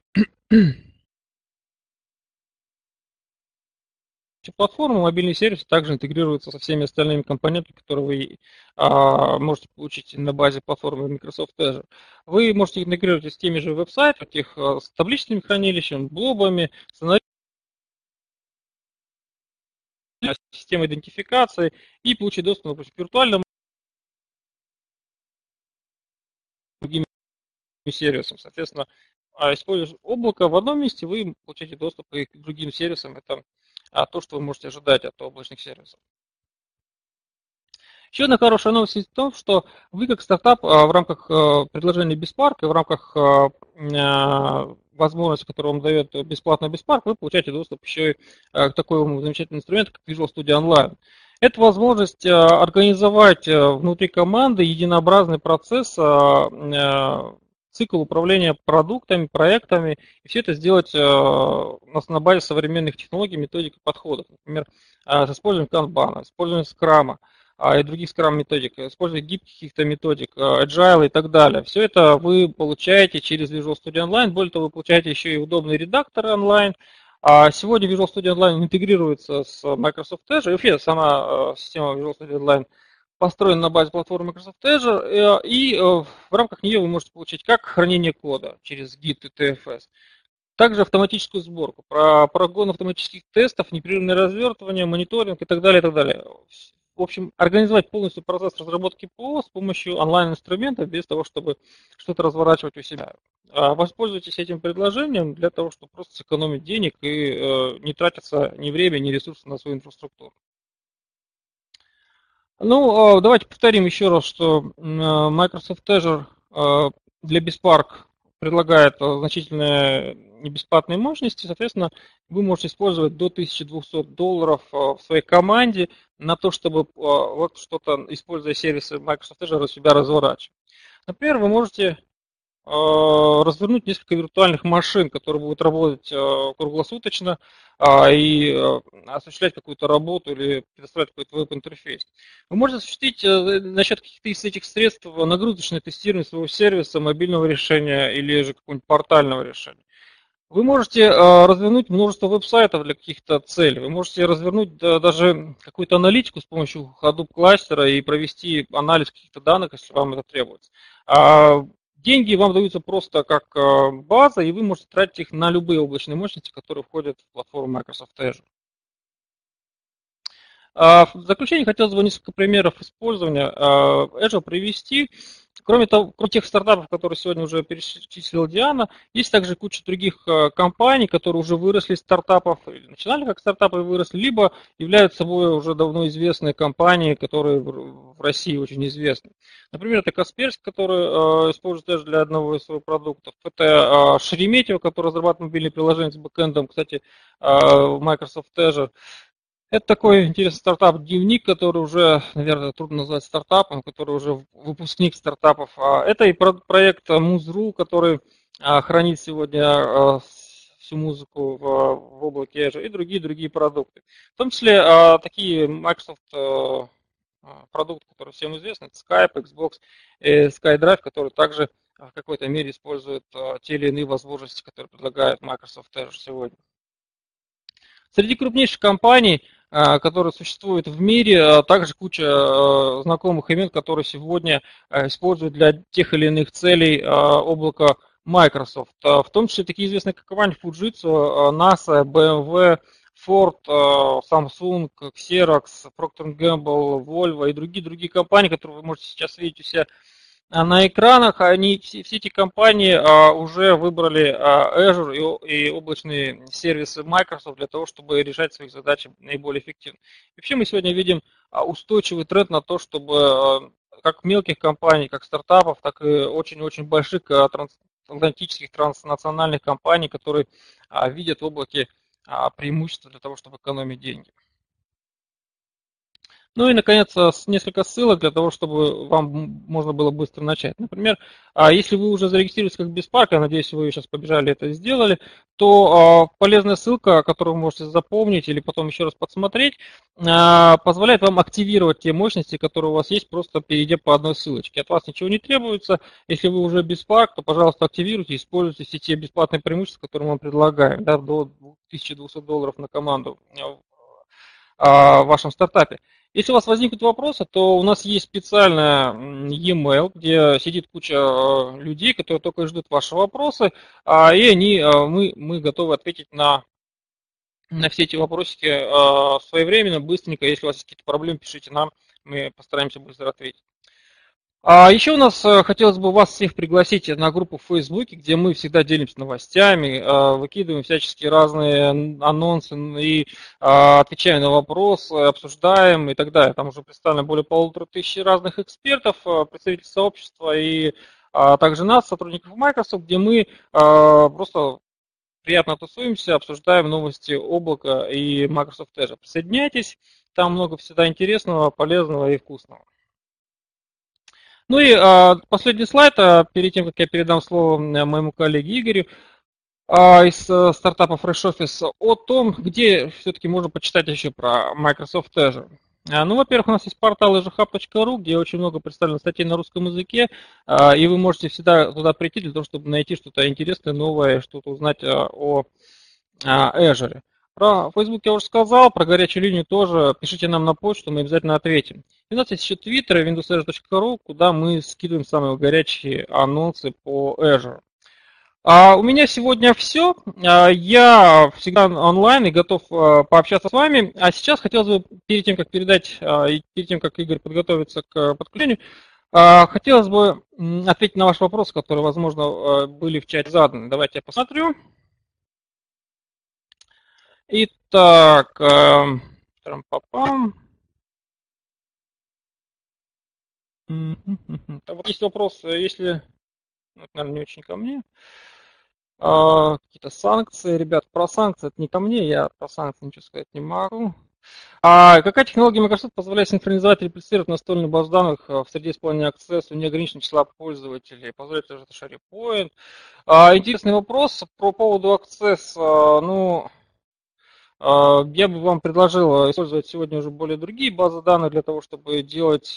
Платформа, мобильный сервис также интегрируется со всеми остальными компонентами, которые вы а, можете получить на базе платформы Microsoft Azure. Вы можете интегрировать с теми же веб-сайтами, тех, с табличными хранилищами, блобами, с системой идентификации и получить доступ, например, к виртуальному другим сервисам. Соответственно, используя облако в одном месте, вы получаете доступ и к другим сервисам. Это а то, что вы можете ожидать от облачных сервисов. Еще одна хорошая новость в том, что вы как стартап в рамках предложения BizPark и в рамках возможности, которую вам дает бесплатно BizPark, вы получаете доступ еще и к такому замечательному инструменту, как Visual Studio Online. Это возможность организовать внутри команды единообразный процесс цикл управления продуктами, проектами, и все это сделать на базе современных технологий, методик и подходов. Например, с использованием канбана, использованием скрама и других скрам-методик, использование гибких каких-то методик, agile и так далее. Все это вы получаете через Visual Studio Online. Более того, вы получаете еще и удобный редактор онлайн. А сегодня Visual Studio Online интегрируется с Microsoft Azure, и вообще сама система Visual Studio Online построена на базе платформы Microsoft Azure, и в рамках нее вы можете получить как хранение кода через Git и ти эф эс, также автоматическую сборку, про прогон автоматических тестов, непрерывное развертывание, мониторинг и так далее, и так далее. В общем, организовать полностью процесс разработки ПО с помощью онлайн-инструментов, без того, чтобы что-то разворачивать у себя. Воспользуйтесь этим предложением для того, чтобы просто сэкономить денег и не тратиться ни время, ни ресурсы на свою инфраструктуру. Ну, давайте повторим еще раз, что Microsoft Azure для BizPark предлагает значительные бесплатные мощности, соответственно, вы можете использовать до тысячи двухсот долларов в своей команде на то, чтобы вот что-то, используя сервисы Microsoft Azure, у себя разворачивать. Например, вы можете развернуть несколько виртуальных машин, которые будут работать круглосуточно и осуществлять какую-то работу или предоставлять какой-то веб-интерфейс. Вы можете осуществить за счет каких-то из этих средств нагрузочное тестирование своего сервиса, мобильного решения или же какого-нибудь портального решения. Вы можете развернуть множество веб-сайтов для каких-то целей. Вы можете развернуть даже какую-то аналитику с помощью Hadoop кластера и провести анализ каких-то данных, если вам это требуется. Деньги вам даются просто как база, и вы можете тратить их на любые облачные мощности, которые входят в платформу Microsoft Azure. В заключение хотелось бы несколько примеров использования Azure привести. Кроме того, кроме тех стартапов, которые сегодня уже перечислила Диана, есть также куча других компаний, которые уже выросли из стартапов, или начинали как стартапы и выросли, либо являются собой уже давно известные компании, которые в России очень известны. Например, это Касперский, который использует Azure для одного из своих продуктов. Это Шереметьево, который разрабатывает мобильные приложения с бэкэндом, кстати, в Microsoft Azure. Это такой интересный стартап «Дневник», который уже, наверное, трудно назвать стартапом, который уже выпускник стартапов. Это и проект Muse.ru, который хранит сегодня всю музыку в облаке Azure, и другие-другие продукты. В том числе такие Microsoft продукты, которые всем известны, это Skype, Xbox и SkyDrive, которые также в какой-то мере используют те или иные возможности, которые предлагает Microsoft Azure сегодня. Среди крупнейших компаний, которые существуют в мире, также куча знакомых имен, которые сегодня используют для тех или иных целей облако Microsoft. В том числе такие известные как компании Fujitsu, NASA, би эм дабл ю, Ford, Samsung, Xerox, Procter энд Gamble, Volvo и другие-другие компании, которые вы можете сейчас видеть у себя на экранах. Они, все, все эти компании а, уже выбрали а, Azure и, и облачные сервисы Microsoft для того, чтобы решать свои задачи наиболее эффективно. И вообще мы сегодня видим а, устойчивый тренд на то, чтобы а, как мелких компаний, как стартапов, так и очень-очень больших а, трансатлантических транснациональных компаний, которые а, видят в облаке а, преимущества для того, чтобы экономить деньги. Ну и, наконец, несколько ссылок для того, чтобы вам можно было быстро начать. Например, если вы уже зарегистрировались как BizPark, я надеюсь, вы сейчас побежали это и сделали, то полезная ссылка, которую вы можете запомнить или потом еще раз подсмотреть, позволяет вам активировать те мощности, которые у вас есть, просто перейдя по одной ссылочке. От вас ничего не требуется. Если вы уже BizPark, то, пожалуйста, активируйте, используйте все те бесплатные преимущества, которые мы вам предлагаем, да, до тысячи двухсот долларов на команду в вашем стартапе. Если у вас возникнут вопросы, то у нас есть специальная e-mail, где сидит куча людей, которые только ждут ваши вопросы, и они, мы, мы готовы ответить на, на все эти вопросики своевременно, быстренько. Если у вас есть какие-то проблемы, пишите нам, мы постараемся быстро ответить. А еще у нас хотелось бы вас всех пригласить на группу в Фейсбуке, где мы всегда делимся новостями, выкидываем всяческие разные анонсы и отвечаем на вопросы, обсуждаем и так далее. Там уже представлено более полутора тысяч разных экспертов, представителей сообщества и также нас, сотрудников Microsoft, где мы просто приятно тусуемся, обсуждаем новости облака и Microsoft Azure. Присоединяйтесь, там много всегда интересного, полезного и вкусного. Ну и а, последний слайд, а, перед тем, как я передам слово моему коллеге Игорю а, из а, стартапа Fresh Office, о том, где все-таки можно почитать еще про Microsoft Azure. А, ну, во-первых, у нас есть портал azure hub точка ru, где очень много представлено статей на русском языке, а, и вы можете всегда туда прийти для того, чтобы найти что-то интересное, новое, что-то узнать а, о а, Azure. Про Facebook я уже сказал, про горячую линию тоже. Пишите нам на почту, мы обязательно ответим. И у нас есть еще Twitter, windows azure точка ru, куда мы скидываем самые горячие анонсы по Azure. А у меня сегодня все. Я всегда онлайн и готов пообщаться с вами. А сейчас хотелось бы, перед тем, как передать, и перед тем, как Игорь подготовится к подключению, хотелось бы ответить на ваш вопрос, которые, возможно, были в чате заданы. Давайте я посмотрю. Итак, трам-пам-пам. Вот есть вопрос, если, наверное, не очень ко мне. Какие-то санкции, ребят, про санкции это не ко мне, я про санкции ничего сказать не могу. А какая технология Microsoft позволяет синхронизовать и реплицировать настольную базу данных в среде исполнения Access у неограниченного числа пользователей? Позволяет ли это SharePoint? Интересный вопрос по поводу Access. Ну, я бы вам предложил использовать сегодня уже более другие базы данных для того, чтобы делать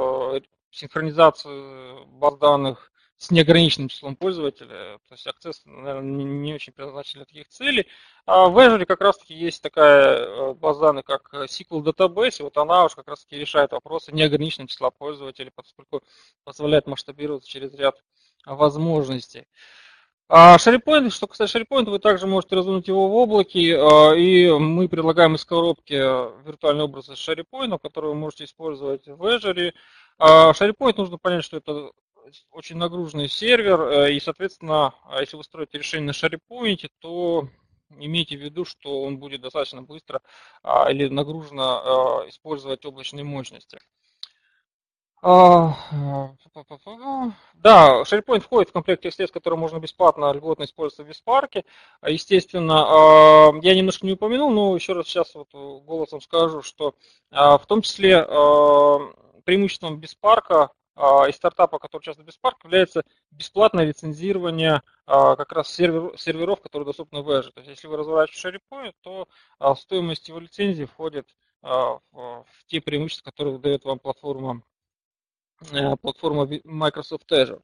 синхронизацию баз данных с неограниченным числом пользователей. То есть Access, наверное, не очень предназначен для таких целей. А в Azure как раз-таки есть такая база данных, как эс ку эль Database, и вот она уж как раз-таки решает вопросы неограниченного числа пользователей, поскольку позволяет масштабироваться через ряд возможностей. А SharePoint, что касается SharePoint, вы также можете развернуть его в облаке, и мы предлагаем из коробки виртуальный образ из SharePoint, который вы можете использовать в Azure. SharePoint нужно понять, что это очень нагруженный сервер, и, соответственно, если вы строите решение на SharePoint, то имейте в виду, что он будет достаточно быстро или нагруженно использовать облачные мощности. Да, SharePoint входит в комплект тех средств, которые можно бесплатно, льготно использовать в Виспарке. Естественно, я немножко не упомянул, но еще раз сейчас вот голосом скажу, что в том числе преимуществом Виспарка и стартапа, который участвует в Виспарке, является бесплатное лицензирование как раз сервер, серверов, которые доступны в Azure. То есть если вы разворачиваете SharePoint, то стоимость его лицензии входит в те преимущества, которые дает вам платформа платформа Microsoft Azure.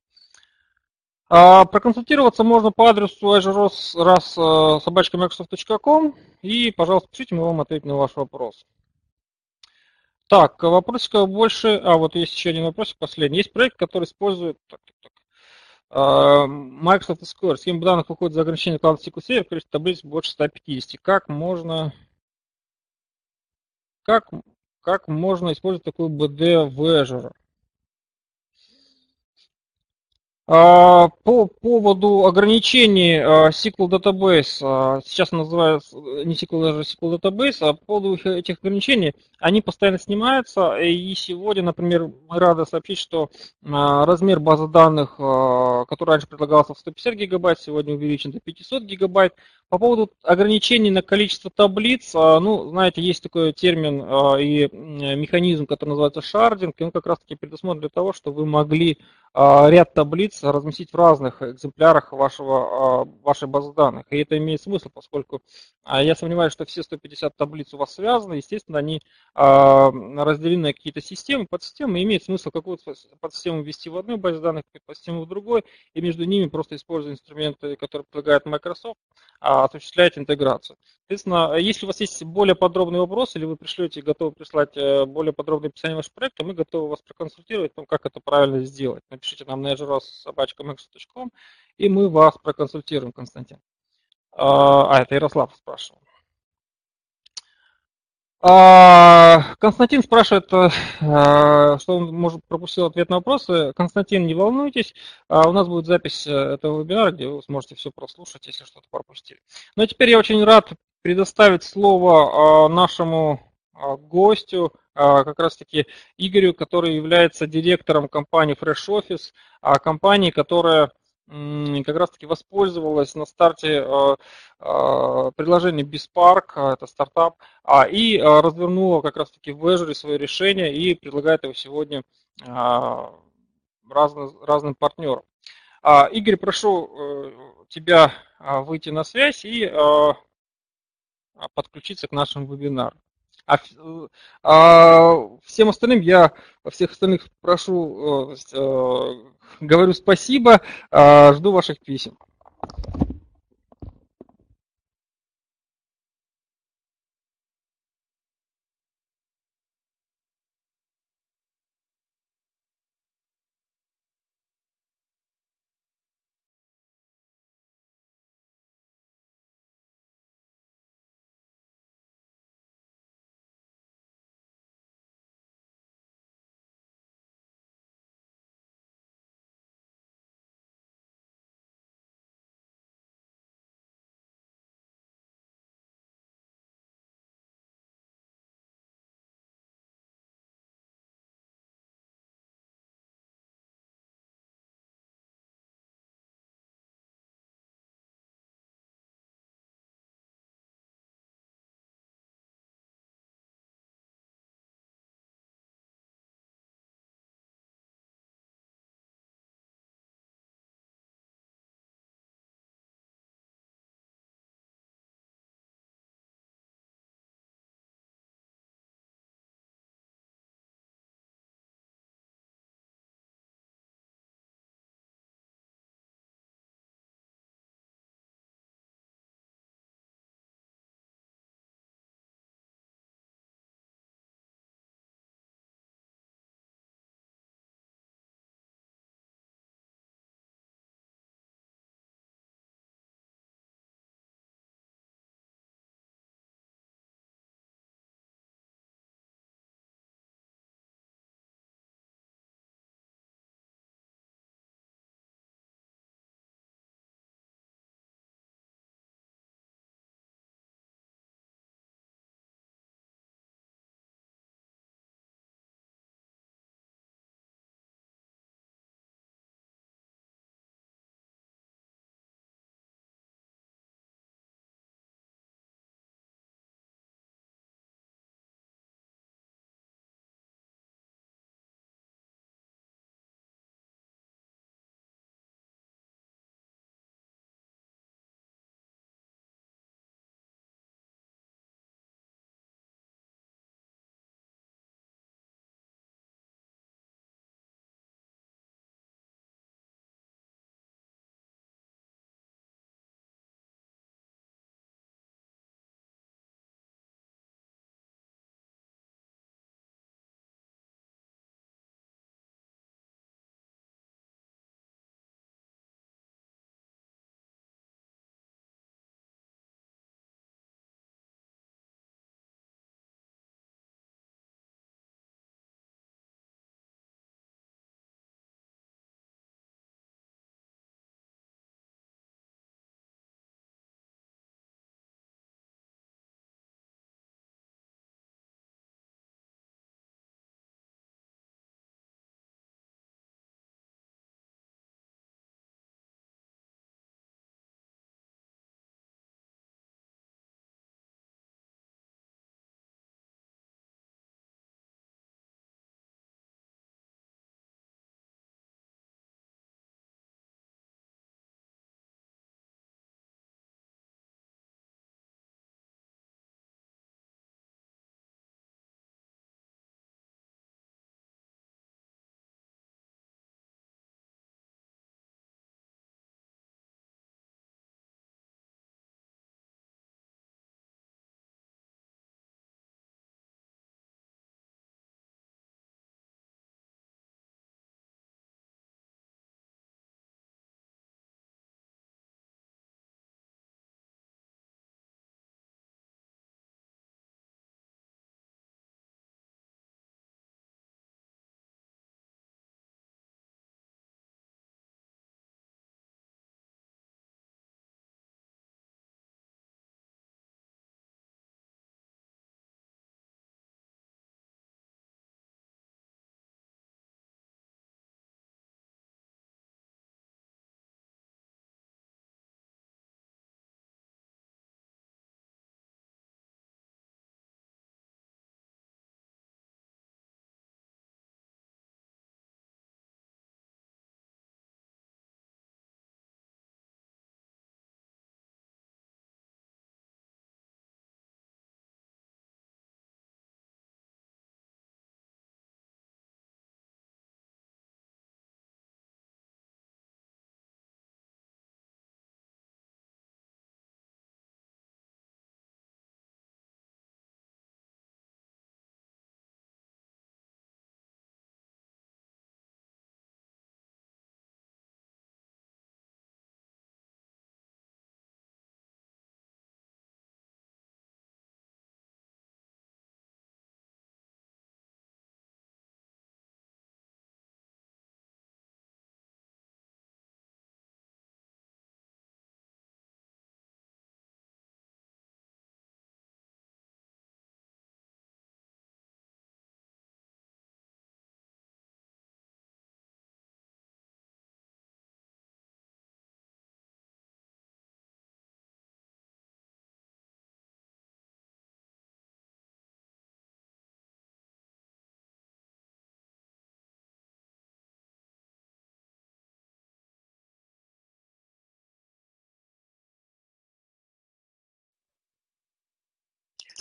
А, проконсультироваться можно по адресу azure раз собачка microsoft точка com и, пожалуйста, пишите, мы вам ответим на ваш вопрос. Так, вопросиков больше. А, вот есть еще один вопросик последний. Есть проект, который использует так, так, так, Microsoft эс ку эль. Схема данных выходит за ограничение Cloud эс ку эль Server, количество таблиц больше ста пятидесяти. Как можно, как, как можно использовать такой би ди в Azure? По поводу ограничений эс ку эль Database, сейчас называется не эс ку эль, даже эс ку эль Database, а по поводу этих ограничений, они постоянно снимаются, и сегодня, например, мы рады сообщить, что размер базы данных, который раньше предлагался в сто пятьдесят гигабайт, сегодня увеличен до пятисот гигабайт. По поводу ограничений на количество таблиц, ну, знаете, есть такой термин и механизм, который называется шардинг, и он как раз-таки предусмотрен для того, чтобы вы могли ряд таблиц разместить в разных экземплярах вашего, вашей базы данных. И это имеет смысл, поскольку я сомневаюсь, что все сто пятьдесят таблиц у вас связаны. Естественно, они разделены на какие-то системы, подсистемы. Имеет смысл какую-то подсистему ввести в одной базе данных, подсистему в другой, и между ними просто используя инструменты, которые предлагает Microsoft, осуществлять интеграцию. Соответственно, если у вас есть более подробный вопрос, или вы пришлете, готовы прислать более подробное описание вашего проекта, мы готовы вас проконсультировать, ну, как это правильно сделать. Напишите нам на azure собачка microsoft точка com, и мы вас проконсультируем, Константин. А, это Ярослав спрашивал. Константин спрашивает, что он, может, пропустил ответ на вопросы. Константин, не волнуйтесь, у нас будет запись этого вебинара, где вы сможете все прослушать, если что-то пропустили. Ну а теперь я очень рад предоставить слово нашему гостю, как раз-таки Игорю, который является директором компании Fresh Office, компании, которая как раз-таки воспользовалась на старте предложения BizSpark, это стартап, и развернула как раз-таки в Azure свое решение и предлагает его сегодня разным, разным партнерам. А, Игорь, прошу э, тебя а, выйти на связь и э, подключиться к нашему вебинару. А, ф- а всем остальным я всех остальных прошу, э, э, говорю спасибо, э, жду ваших писем.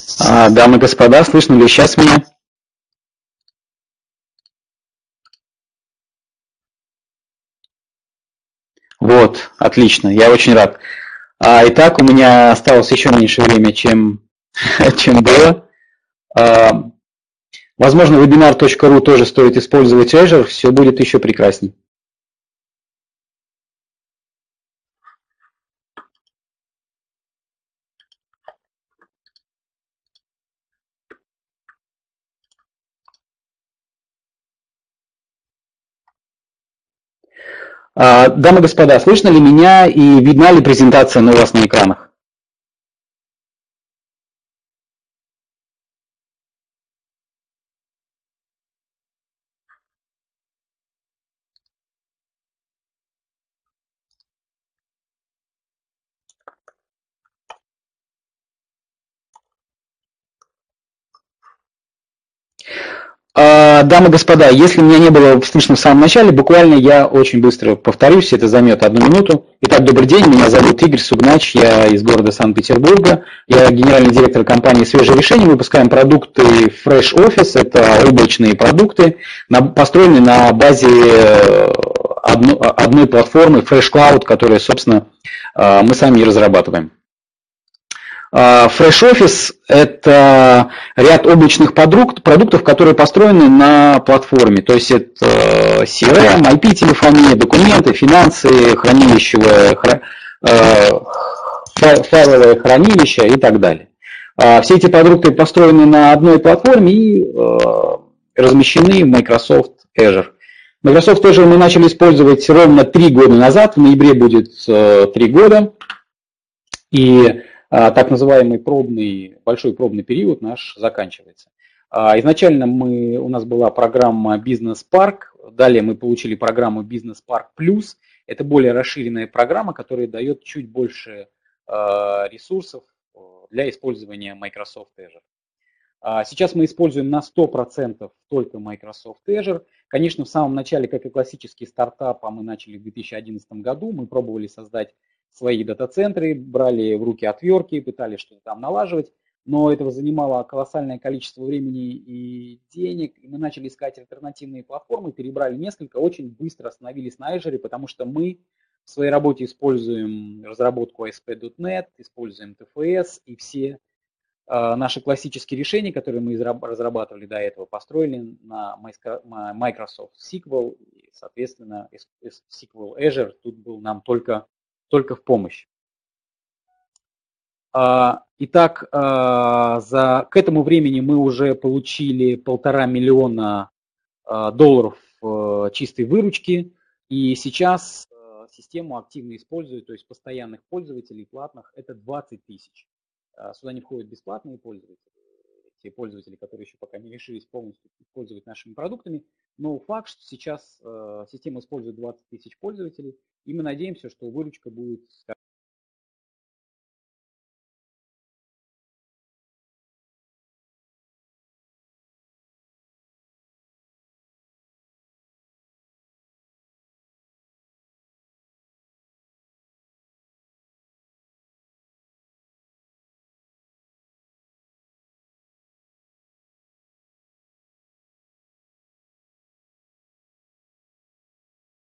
А, дамы и господа, слышно ли сейчас меня? Вот, отлично, я очень рад. А, итак, у меня осталось еще меньше времени, чем, чем было. А, возможно, вебинар точка ру тоже стоит использовать Azure, все будет еще прекрасней. А, дамы и господа, слышно ли меня и видна ли презентация на у вас на экранах? А, дамы и господа, если меня не было слышно в самом начале, буквально я очень быстро повторюсь, это займет одну минуту. Итак, добрый день, меня зовут Игорь Сугнач, я из города Санкт-Петербурга, я генеральный директор компании «Свежие решения», выпускаем продукты Fresh Office, это облачные продукты, построенные на базе одной платформы Fresh Cloud, которую, собственно, мы сами и разрабатываем. Fresh Office – это ряд облачных продуктов, которые построены на платформе. То есть это си эр эм, ай пи-телефония, документы, финансы, хранилище, файловое хранилище и так далее. Все эти продукты построены на одной платформе и размещены в Microsoft Azure. Microsoft Azure мы начали использовать ровно три года назад, в ноябре будет три года. И так называемый пробный, большой пробный период наш заканчивается. Изначально мы, у нас была программа Business Park, далее мы получили программу Business Park Plus. Это более расширенная программа, которая дает чуть больше ресурсов для использования Microsoft Azure. Сейчас мы используем на сто процентов только Microsoft Azure. Конечно, в самом начале, как и классический стартап, а мы начали в две тысячи одиннадцатом году, мы пробовали создать свои дата-центры, брали в руки отвертки, пытались что-то там налаживать, но этого занимало колоссальное количество времени и денег, и мы начали искать альтернативные платформы, перебрали несколько, очень быстро остановились на Azure, потому что мы в своей работе используем разработку эй эс пи точка нет, используем ти эф эс, и все наши классические решения, которые мы разрабатывали до этого, построили на Microsoft эс ку эль, и, соответственно, эс ку эль Azure тут был нам только только в помощь. Итак, за, к этому времени мы уже получили полтора миллиона долларов чистой выручки, и сейчас систему активно используют, то есть постоянных пользователей, платных, это двадцать тысяч. Сюда не входят бесплатные пользователи, те пользователи, которые еще пока не решились полностью пользоваться нашими продуктами, но факт, что сейчас система использует двадцать тысяч пользователей, и мы надеемся, что выручка будет